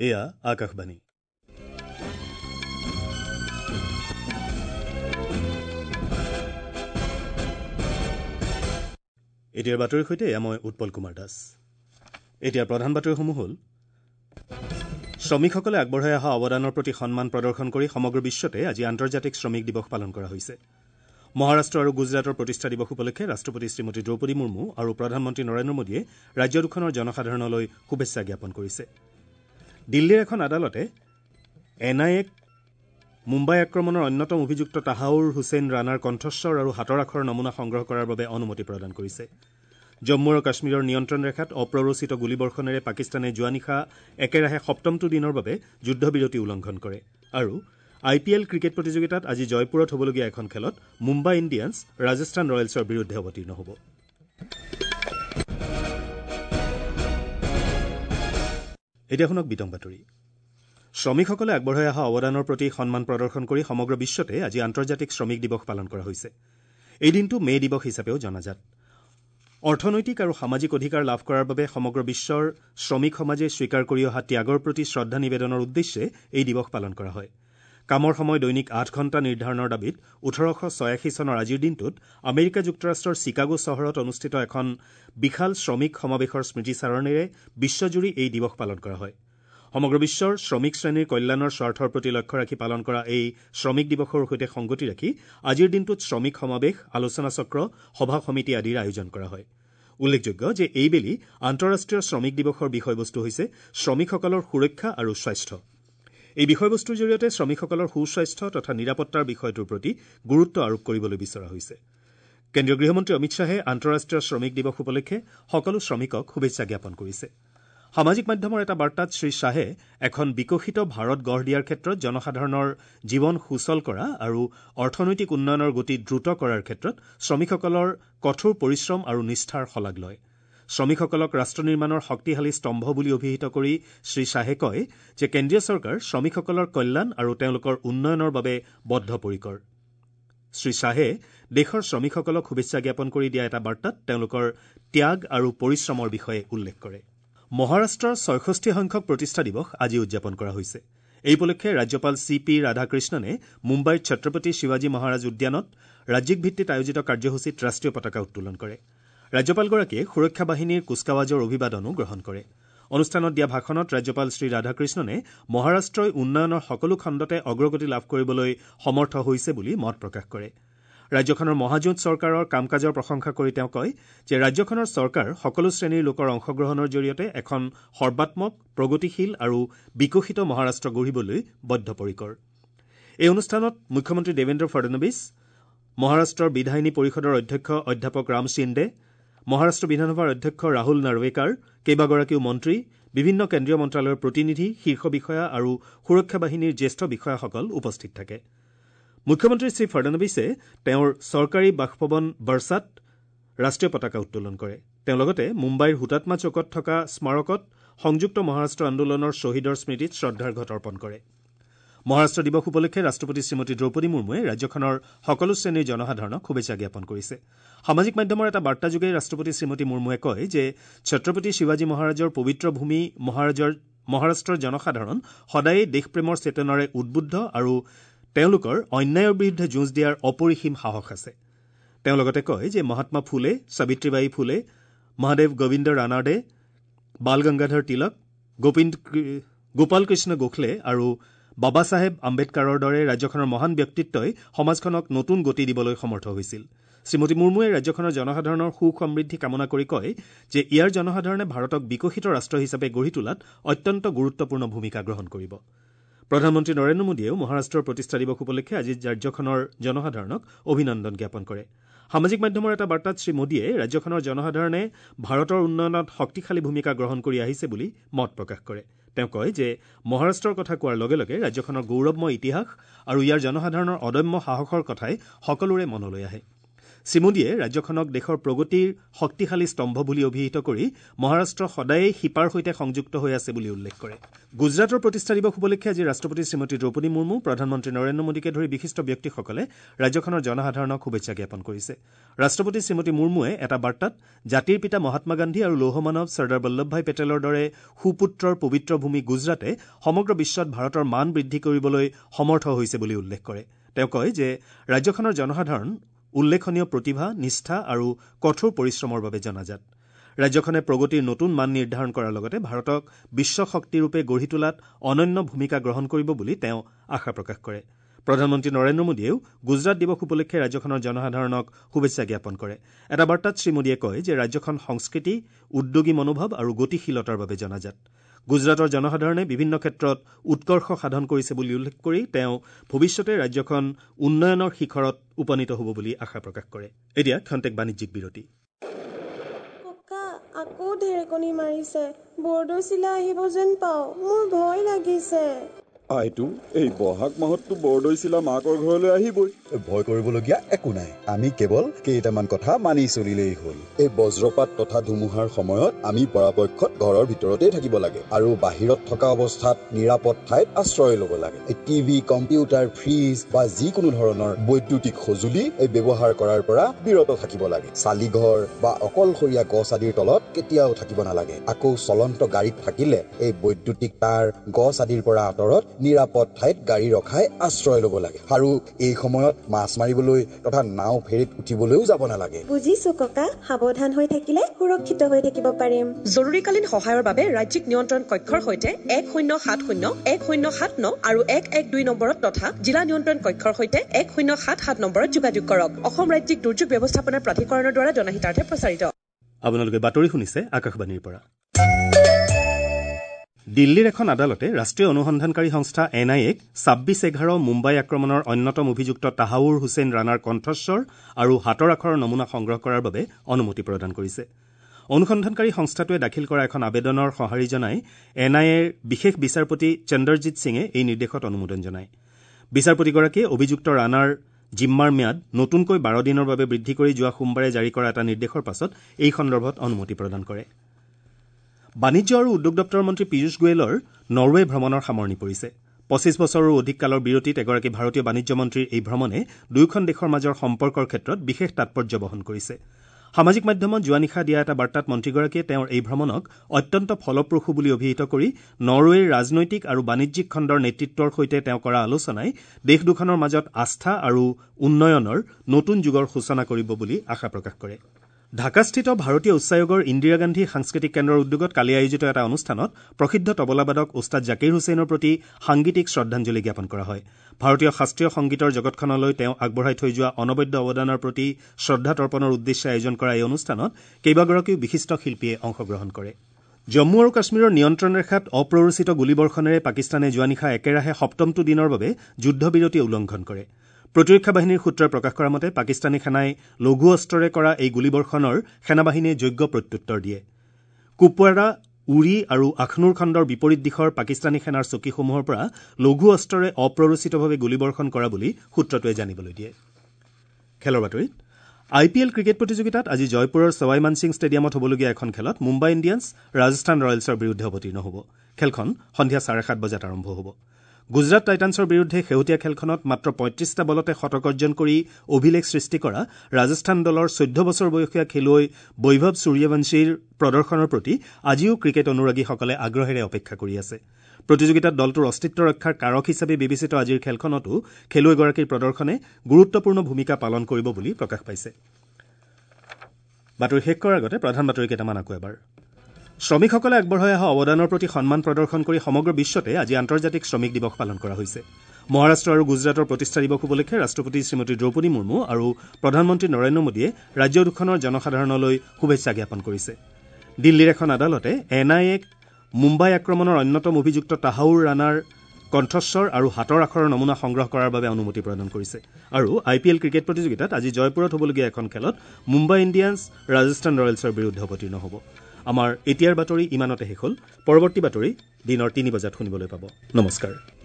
এয়া আকাশবাণী। এতিয়াৰ বাতৰিৰ সৈতে মই উৎপল কুমাৰ দাস। এতিয়াৰ প্ৰধান বাতৰিসমূহ হ'ল শ্ৰমিকসকলে আগবঢ়াই অহা অৱদানৰ প্ৰতি সন্মান প্ৰদৰ্শন কৰি সমগ্ৰ বিশ্বতে আজি আন্তৰ্জাতিক শ্ৰমিক দিৱস পালন কৰা হৈছে। মহাৰাষ্ট্ৰ আৰু গুজৰাটৰ প্ৰতিষ্ঠা দিৱস উপলক্ষে ৰাষ্ট্ৰপতি শ্ৰীমতী দ্ৰৌপদী মুৰ্মু আৰু প্ৰধানমন্ত্ৰী নৰেন্দ্ৰ মোদীয়ে ৰাজ্য দুখনৰ জনসাধাৰণলৈ শুভেচ্ছা জ্ঞাপন কৰিছে। দিল্লীৰ এখন আদালতে NIAক মুম্বাই আক্ৰমণৰ অন্যতম অভিযুক্ত তাহাউৰ হুছেইন ৰাণাৰ কণ্ঠস্বৰ আৰু হাতৰ আখৰৰ নমুনা সংগ্ৰহ কৰাৰ বাবে অনুমতি প্ৰদান কৰিছে। জম্মু আৰু কাশ্মীৰৰ নিয়ন্ত্ৰণ ৰেখাত অপ্ৰৰোচিত গুলীবৰ্ষণেৰে পাকিস্তানে যোৱা নিশা একেৰাহে সপ্তমটো দিনৰ বাবে যুদ্ধবিৰতি উলংঘন কৰে। আৰু IPL ক্ৰিকেট প্ৰতিযোগিতাত আজি জয়পুৰত হ'বলগীয়া এখন খেলত মুম্বাই ইণ্ডিয়ান্স ৰাজস্থান ৰয়েলছৰ বিৰুদ্ধে অৱতীৰ্ণ হ'ব। এতিয়া শুনক বিতং বাতৰি। শ্ৰমিকসকলে আগবঢ়াই অহা অৱদানৰ প্ৰতি সন্মান প্ৰদৰ্শন কৰি সমগ্ৰ বিশ্বতে আজি আন্তৰ্জাতিক শ্ৰমিক দিৱস পালন কৰা হৈছে। এই দিনটো মে' দিৱস হিচাপেও জনাজাত। অৰ্থনৈতিক আৰু সামাজিক অধিকাৰ লাভ কৰাৰ বাবে সমগ্ৰ বিশ্বৰ শ্ৰমিক সমাজে স্বীকাৰ কৰি অহা ত্যাগৰ প্ৰতি শ্ৰদ্ধা নিবেদনৰ উদ্দেশ্যে এই দিৱস পালন কৰা হয়। কামৰ সময় দৈনিক 8 ঘণ্টা নিৰ্ধাৰণৰ দাবীত 1886 চনৰ আজিৰ দিনটোত আমেৰিকা যুক্তৰাষ্ট্ৰৰ চিকাগো চহৰত অনুষ্ঠিত এখন বিশাল শ্ৰমিক সমাৱেশৰ স্মৃতিচাৰণেৰে বিশ্বজুৰি এই দিৱস পালন কৰা হয়। সমগ্ৰ বিশ্বৰ শ্ৰমিক শ্ৰেণীৰ কল্যাণৰ স্বাৰ্থৰ প্ৰতি লক্ষ্য ৰাখি পালন কৰা এই শ্ৰমিক দিৱসৰ সৈতে সংগতি ৰাখি আজিৰ দিনটোত শ্ৰমিক সমাৱেশ, আলোচনাচক্ৰ, সভা সমিতি আদিৰ আয়োজন কৰা হয়। উল্লেখযোগ্য যে এইবেলি আন্তঃৰাষ্ট্ৰীয় শ্ৰমিক দিৱসৰ বিষয়বস্তু হৈছে শ্ৰমিকসকলৰ সুৰক্ষা আৰু স্বাস্থ্য। এই বিষয়বস্তুৰ জৰিয়তে শ্ৰমিকসকলৰ সুস্বাস্থ্য তথা নিৰাপত্তাৰ বিষয়টোৰ প্ৰতি গুৰুত্ব আৰোপ কৰিবলৈ বিচৰা হৈছে। কেন্দ্ৰীয় গৃহমন্ত্ৰী অমিত শ্বাহে আন্তঃৰাষ্ট্ৰীয় শ্ৰমিক দিৱস উপলক্ষে সকলো শ্ৰমিকক শুভেচ্ছা জ্ঞাপন কৰিছে। সামাজিক মাধ্যমৰ এটা বাৰ্তাত শ্ৰীশ্বাহে এখন বিকশিত ভাৰত গঢ় দিয়াৰ ক্ষেত্ৰত জনসাধাৰণৰ জীৱন সুচল কৰা আৰু অৰ্থনৈতিক উন্নয়নৰ গতি দ্ৰুত কৰাৰ ক্ষেত্ৰত শ্ৰমিকসকলৰ কঠোৰ পৰিশ্ৰম আৰু নিষ্ঠাৰ শলাগ লয়। শ্ৰমিকসকলক ৰাষ্ট্ৰ নিৰ্মাণৰ শক্তিশালী স্তম্ভ বুলি অভিহিত কৰি শ্ৰীশ্বাহে কয় যে কেন্দ্ৰীয় চৰকাৰ শ্ৰমিকসকলৰ কল্যাণ আৰু তেওঁলোকৰ উন্নয়নৰ বাবে বদ্ধপৰিকৰ। শ্ৰীশ্বাহে দেশৰ শ্ৰমিকসকলক শুভেচ্ছা জ্ঞাপন কৰি দিয়া এটা বাৰ্তাত তেওঁলোকৰ ত্যাগ আৰু পৰিশ্ৰমৰ বিষয়ে উল্লেখ কৰে। মহাৰাষ্ট্ৰৰ 66 সংখ্যক প্ৰতিষ্ঠা দিৱস আজি উদযাপন কৰা হৈছে। এই উপলক্ষে ৰাজ্যপাল CP ৰাধাকৃষ্ণনে মুম্বাইৰ ছত্ৰপতি শিৱাজী মহাৰাজ উদ্যানত ৰাজ্যিক ভিত্তিত আয়োজিত কাৰ্যসূচীত ৰাষ্ট্ৰীয় পতাকা উত্তোলন কৰে। ৰাজ্যপালগৰাকীয়ে সুৰক্ষা বাহিনীৰ কুচকাৱাজৰ অভিবাদনো গ্ৰহণ কৰে। অনুষ্ঠানত দিয়া ভাষণত ৰাজ্যপাল শ্ৰী ৰাধাকৃষ্ণনে মহাৰাষ্ট্ৰই উন্নয়নৰ সকলো খণ্ডতে অগ্ৰগতি লাভ কৰিবলৈ সমৰ্থ হৈছে বুলি মত প্ৰকাশ কৰে। ৰাজ্যখনৰ মহাজোঁট চৰকাৰৰ কাম কাজৰ প্ৰশংসা কৰি তেওঁ কয় যে ৰাজ্যখনৰ চৰকাৰ সকলো শ্ৰেণীৰ লোকৰ অংশগ্ৰহণৰ জৰিয়তে এখন সৰ্বাত্মক, প্ৰগতিশীল আৰু বিকশিত মহাৰাষ্ট্ৰ গঢ়িবলৈ বদ্ধপৰিকৰ। এই অনুষ্ঠানত মুখ্যমন্ত্ৰী দেৱেন্দ্ৰ ফডণবীছ, মহাৰাষ্ট্ৰৰ বিধায়িনী পৰিষদৰ অধ্যক্ষ অধ্যাপক ৰাম শ্বিন্দে, মহাৰাষ্ট্ৰ বিধানসভাৰ অধ্যক্ষ ৰাহুল নাৰ্ৱেকাৰ, কেইবাগৰাকীও মন্ত্ৰী, বিভিন্ন কেন্দ্ৰীয় মন্ত্ৰালয়ৰ প্ৰতিনিধি, শীৰ্ষ বিষয়া আৰু সুৰক্ষা বাহিনীৰ জ্যেষ্ঠ বিষয়াসকল উপস্থিত থাকে। মুখ্যমন্ত্ৰী শ্ৰী ফডণবীছে তেওঁৰ চৰকাৰী বাসভৱন বৰ্ষাত ৰাষ্ট্ৰীয় পতাকা উত্তোলন কৰে। তেওঁ লগতে মুম্বাইৰ হুতাত্মা চৌকত থকা স্মাৰকত সংযুক্ত মহাৰাষ্ট্ৰ আন্দোলনৰ শ্বহীদৰ স্মৃতিত শ্ৰদ্ধাৰ্ঘ্য তৰ্পণ কৰে। মহাৰাষ্ট্ৰ দিৱস উপলক্ষে ৰাষ্ট্ৰপতি শ্ৰীমতী দ্ৰৌপদী মুৰ্মুৱে ৰাজ্যখনৰ সকলো শ্ৰেণীৰ জনসাধাৰণক শুভেচ্ছা জ্ঞাপন কৰিছে। সামাজিক মাধ্যমৰ এটা বাৰ্তাযোগে ৰাষ্ট্ৰপতি শ্ৰীমতী মুৰ্মুৱে কয় যে ছত্ৰপতি শিৱাজী মহাৰাজৰ পবিত্ৰ ভূমি মহাৰাষ্ট্ৰৰ জনসাধাৰণ সদায়েই দেশপ্ৰেমৰ চেতনাৰে উদ্বুদ্ধ আৰু তেওঁলোকৰ অন্যায়ৰ বিৰুদ্ধে যুঁজ দিয়াৰ অপৰিসীম সাহস আছে। তেওঁ লগতে কয় যে মহাত্মা ফুলে, সাবিত্ৰীবাই ফুলে, মহাদেৱ গোবিন্দ ৰানাডে, বাল গংগাধৰ তিলক, গোপাল কৃষ্ণ গোখলে আৰু বাবা চাহেব আম্বেদকাৰৰ দৰে ৰাজ্যখনৰ মহান ব্যক্তিত্বই সমাজখনক নতুন গতি দিবলৈ সমৰ্থ হৈছিল। শ্ৰীমতী মুৰ্মুৱে ৰাজ্যখনৰ জনসাধাৰণৰ সুখ সমৃদ্ধি কামনা কৰি কয় যে ইয়াৰ জনসাধাৰণে ভাৰতক বিকশিত ৰাষ্ট্ৰ হিচাপে গঢ়ি তোলাত অত্যন্ত গুৰুত্বপূৰ্ণ ভূমিকা গ্ৰহণ কৰিব। প্ৰধানমন্ত্ৰী নৰেন্দ্ৰ মোদীয়েও মহাৰাষ্ট্ৰৰ প্ৰতিষ্ঠা দিৱস উপলক্ষে আজি ৰাজ্যখনৰ জনসাধাৰণক অভিনন্দন জ্ঞাপন কৰে। সামাজিক মাধ্যমৰ এটা বাৰ্তাত শ্ৰীমোদীয়ে ৰাজ্যখনৰ জনসাধাৰণে ভাৰতৰ উন্নয়নত শক্তিশালী ভূমিকা গ্ৰহণ কৰি আহিছে বুলি মত প্ৰকাশ কৰে। তেওঁ কয় যে মহাৰাষ্ট্ৰৰ কথা কোৱাৰ লগে লগে ৰাজ্যখনৰ গৌৰৱময় ইতিহাস আৰু ইয়াৰ জনসাধাৰণৰ অদম্য সাহসৰ কথাই সকলোৰে মনলৈ আহে। শ্ৰীমোদীয়ে ৰাজ্যখনক দেশৰ প্ৰগতিৰ শক্তিশালী স্তম্ভ বুলি অভিহিত কৰি মহাৰাষ্ট্ৰ সদায়েই শিপাৰ সৈতে সংযুক্ত হৈ আছে বুলি উল্লেখ কৰে। গুজৰাটৰ প্ৰতিষ্ঠা দিৱস উপলক্ষে আজি ৰাষ্ট্ৰপতি শ্ৰীমতী দ্ৰৌপদী মুৰ্মু, প্ৰধানমন্ত্ৰী নৰেন্দ্ৰ মোদীকে ধৰি বিশিষ্ট ব্যক্তিসকলে ৰাজ্যখনৰ জনসাধাৰণক শুভেচ্ছা জ্ঞাপন কৰিছে। ৰাষ্ট্ৰপতি শ্ৰীমতী মুৰ্মুৱে এটা বাৰ্তাত জাতিৰ পিতা মহাত্মা গান্ধী আৰু লৌহ মানৱ চৰ্দাৰ বল্লভভাই পেটেলৰ দৰে সুপুত্ৰৰ পবিত্ৰ ভূমি গুজৰাটে সমগ্ৰ বিশ্বত ভাৰতৰ মান বৃদ্ধি কৰিবলৈ সমৰ্থ হৈছে বুলি উল্লেখ কৰে। তেওঁ কয় যে ৰাজ্যখনৰ জনসাধাৰণ উল্লেখনীয় প্ৰতিভা, নিষ্ঠা আৰু কঠোৰ পৰিশ্ৰমৰ বাবে জনাজাত। ৰাজ্যখনে প্ৰগতিৰ নতুন মান নিৰ্ধাৰণ কৰাৰ লগতে ভাৰতক বিশ্ব শক্তিৰূপে গঢ়ি তোলাত অনন্য ভূমিকা গ্ৰহণ কৰিব বুলি তেওঁ আশা প্ৰকাশ কৰে। প্ৰধানমন্ত্ৰী নৰেন্দ্ৰ মোদীয়েও গুজৰাট দিৱস উপলক্ষে ৰাজ্যখনৰ জনসাধাৰণক শুভেচ্ছা জ্ঞাপন কৰে। এটা বাৰ্তাত শ্ৰীমোদীয়ে কয় যে ৰাজ্যখন সংস্কৃতি, উদ্যোগী মনোভাৱ আৰু গতিশীলতাৰ বাবে জনাজাত। গুজৰাটৰ জনসাধাৰণে বিভিন্ন ক্ষেত্ৰত উৎকৰ্ষ সাধন কৰিছে বুলি উল্লেখ কৰি তেওঁ ভৱিষ্যতে ৰাজ্যখন উন্নয়নৰ শিখৰত উপনীত হ'ব বুলি আশা প্ৰকাশ কৰে। এতিয়া ক্ষন্তেক বাণিজ্যিক বিৰতি। আকৌ ঢেৰেকনি মাৰিছে, বৰদৈচিলা আহিব যেন পাওঁ, মোৰ ভয় লাগিছে। আইটো, এই বহাগ মাহততো বৰদৈচিলা মাকৰ ঘৰলৈ আহিবই। ভয় কৰিবলগীয়া একো নাই, আমি কেৱল কেইটামান কথা মানি চলিলেই হ'ল। এই বজ্ৰপাত তথা ধুমুহাৰ সময়ত আমি পৰাপক্ষত ঘৰৰ ভিতৰতেই থাকিব লাগে আৰু বাহিৰত থকা অৱস্থাত নিৰাপদ ঠাইত আশ্ৰয় ল'ব লাগে। টিভি, কম্পিউটাৰ, ফ্ৰিজ বা যিকোনো ধৰণৰ বৈদ্যুতিক সঁজুলি ব্যৱহাৰ কৰাৰ পৰা বিৰত থাকিব লাগে। চালিঘৰ বা অকলশৰীয়া গছ আদিৰ তলত কেতিয়াও থাকিব নালাগে। আকৌ চলন্ত গাড়ীত থাকিলে এই বৈদ্যুতিক তাঁৰ, গছ আদিৰ পৰা আঁতৰত নিৰাপদ ঠাইত গাড়ী ৰখাই আশ্ৰয় ল'ব লাগে। আৰু এই সময়ত মাছ মাৰিবলৈ তথা নাও ফেৰীত উঠিবলৈও যাব নালাগে। বুজিছো ককা, সাৱধান হৈ থাকিলে সুৰক্ষিত হৈ থাকিব পাৰিম। জৰুৰীকালীন সহায়ৰ বাবে ৰাজ্যিক নিয়ন্ত্ৰণ কক্ষৰ সৈতে 1070-1079 আৰু 112 নম্বৰত তথা জিলা নিয়ন্ত্ৰণ কক্ষৰ সৈতে 1077 নম্বৰত যোগাযোগ কৰক। অসম ৰাজ্যিক দুৰ্যোগ ব্যৱস্থাপনা প্ৰাধিকৰণৰ দ্বাৰা জনহিতাৰ্থে প্ৰচাৰিত। আপোনালোকে বাতৰি শুনিছে আকাশবাণীৰ পৰা। দিল্লীৰ এখন আদালতে ৰাষ্ট্ৰীয় অনুসন্ধানকাৰী সংস্থা NIAক 26/11 মুম্বাই আক্ৰমণৰ অন্যতম অভিযুক্ত তাহাউৰ হুছেইন ৰাণাৰ কণ্ঠস্বৰ আৰু হাতৰ আখৰৰ নমুনা সংগ্ৰহ কৰাৰ বাবে অনুমতি প্ৰদান কৰিছে। অনুসন্ধানকাৰী সংস্থাটোৱে দাখিল কৰা এখন আবেদনৰ সঁহাৰি জনাই NIAৰ বিশেষ বিচাৰপতি চন্দ্ৰজিৎ সিঙে এই নিৰ্দেশত অনুমোদন জনায়। বিচাৰপতিগৰাকীয়ে অভিযুক্ত ৰাণাৰ জিম্মাৰ ম্যাদ নতুনকৈ 12 দিনৰ বাবে বৃদ্ধি কৰি যোৱা সোমবাৰে জাৰি কৰা এটা নিৰ্দেশৰ পাছত এই সন্দৰ্ভত অনুমতি প্ৰদান কৰে। বাণিজ্য আৰু উদ্যোগ দপ্তৰৰ মন্ত্ৰী পীয়ুষ গোৱেলৰ নৰৱে ভ্ৰমণৰ সামৰণি পৰিছে। 25 বছৰৰো অধিক কালৰ বিৰতিত এগৰাকী ভাৰতীয় বাণিজ্য মন্ত্ৰীৰ এই ভ্ৰমণে দুয়োখন দেশৰ মাজৰ সম্পৰ্কৰ ক্ষেত্ৰত বিশেষ তাৎপৰ্য বহন কৰিছে। সামাজিক মাধ্যমত যোৱা নিশা দিয়া এটা বাৰ্তাত মন্ত্ৰীগৰাকীয়ে তেওঁৰ এই ভ্ৰমণক অত্যন্ত ফলপ্ৰসূ বুলি অভিহিত কৰি নৰৱেৰ ৰাজনৈতিক আৰু বাণিজ্যিক খণ্ডৰ নেতৃত্বৰ সৈতে তেওঁ কৰা আলোচনাই দেশ দুখনৰ মাজত আস্থা আৰু উন্নয়নৰ নতুন যুগৰ সূচনা কৰিব বুলি আশা প্ৰকাশ কৰে। ঢাকাস্থিত ভাৰতীয় উচ্চায়োগৰ ইন্দিৰা গান্ধী সাংস্কৃতিক কেন্দ্ৰৰ উদ্যোগত কালি আয়োজিত এটা অনুষ্ঠানত প্ৰসিদ্ধ তবলাবাদক ওস্তাদ জাকিৰ হুছেইনৰ প্ৰতি সাংগীতিক শ্ৰদ্ধাঞ্জলি জ্ঞাপন কৰা হয়। ভাৰতীয় শাস্ত্ৰীয় সংগীতৰ জগতখনলৈ তেওঁ আগবঢ়াই থৈ যোৱা অনবদ্য অৱদানৰ প্ৰতি শ্ৰদ্ধা তৰ্পণৰ উদ্দেশ্যে আয়োজন কৰা এই অনুষ্ঠানত কেইবাগৰাকীও বিশিষ্ট শিল্পীয়ে অংশগ্ৰহণ কৰে। জম্মু আৰু কাশ্মীৰৰ নিয়ন্ত্ৰণ ৰেখাত অপ্ৰৰোচিত গুলীবৰ্ষণেৰে পাকিস্তানে যোৱা নিশা একেৰাহে 7মটো দিনৰ বাবে যুদ্ধবিৰতি উলংঘন কৰে। প্ৰতিৰক্ষা বাহিনীৰ সূত্ৰই প্ৰকাশ কৰা মতে পাকিস্তানী সেনাই লঘু অস্ত্ৰৰে কৰা এই গুলীবৰ্ষণৰ সেনাবাহিনীয়ে যোগ্য প্ৰত্যুত্তৰ দিয়ে। কুপৱাৰা, উৰি আৰু আখনুৰ খণ্ডৰ বিপৰীত দিশৰ পাকিস্তানী সেনাৰ চকীসমূহৰ পৰা লঘু অস্ত্ৰৰে অপ্ৰৰোচিতভাৱে গুলীবৰ্ষণ কৰা বুলি সূত্ৰটোৱে জানিবলৈ দিয়ে। খেলৰ বাতৰিত IPL ক্ৰিকেট প্ৰতিযোগিতাত আজি জয়পুৰৰ সৱাই মানসিং ষ্টেডিয়ামত হ'বলগীয়া এখন খেলত মুম্বাই ইণ্ডিয়ান্স ৰাজস্থান ৰয়েলছৰ বিৰুদ্ধে অৱতীৰ্ণ হ'ব। খেলখন সন্ধিয়া 7:30 বজাত আৰম্ভ হ'ব। গুজৰাট টাইটান্ছৰ বিৰুদ্ধে শেহতীয়া খেলখনত মাত্ৰ 35টা বলতে শতক অৰ্জন কৰি অভিলেখ সৃষ্টি কৰা ৰাজস্থান দলৰ 14 বছৰ বয়সীয়া খেলুৱৈ বৈভৱ সূৰ্যবংশীৰ প্ৰদৰ্শনৰ প্ৰতি আজিও ক্ৰিকেট অনুৰাগীসকলে আগ্ৰহেৰে অপেক্ষা কৰি আছে। প্ৰতিযোগিতাত দলটোৰ অস্তিত্ব ৰক্ষাৰ কাৰক হিচাপে বিবেচিত আজিৰ খেলখনতো খেলুৱৈগৰাকীৰ প্ৰদৰ্শনে গুৰুত্বপূৰ্ণ ভূমিকা পালন কৰিব বুলি প্ৰকাশ পাইছে। বাতৰি শেষ কৰাৰ আগতে প্ৰধান বাতৰি কেইটামান আকৌ এবাৰ। শ্ৰমিকসকলে আগবঢ়াই অহা অৱদানৰ প্ৰতি সন্মান প্ৰদৰ্শন কৰি সমগ্ৰ বিশ্বতে আজি আন্তৰ্জাতিক শ্ৰমিক দিৱস পালন কৰা হৈছে। মহাৰাষ্ট্ৰ আৰু গুজৰাটৰ প্ৰতিষ্ঠা দিৱস উপলক্ষে ৰাষ্ট্ৰপতি শ্ৰীমতী দ্ৰৌপদী মুৰ্মু আৰু প্ৰধানমন্ত্ৰী নৰেন্দ্ৰ মোদীয়ে ৰাজ্য দুখনৰ জনসাধাৰণলৈ শুভেচ্ছা জ্ঞাপন কৰিছে। দিল্লীৰ এখন আদালতে NIAক মুম্বাই আক্ৰমণৰ অন্যতম অভিযুক্ত তাহাউৰ ৰাণাৰ কণ্ঠস্বৰ আৰু হাতৰ আখৰৰ নমুনা সংগ্ৰহ কৰাৰ বাবে অনুমতি প্ৰদান কৰিছে। আৰু IPL ক্ৰিকেট প্ৰতিযোগিতাত আজি জয়পুৰত হ'বলগীয়া এখন খেলত মুম্বাই ইণ্ডিয়ান্স ৰাজস্থান ৰয়েলছৰ বিৰুদ্ধে অৱতীৰ্ণ হ'ব। আমাৰ এতিয়াৰ বাতৰি ইমানতে শেষ হ'ল। পৰৱৰ্তী বাতৰি দিনৰ 3 বজাত শুনিবলৈ পাব। নমস্কাৰ।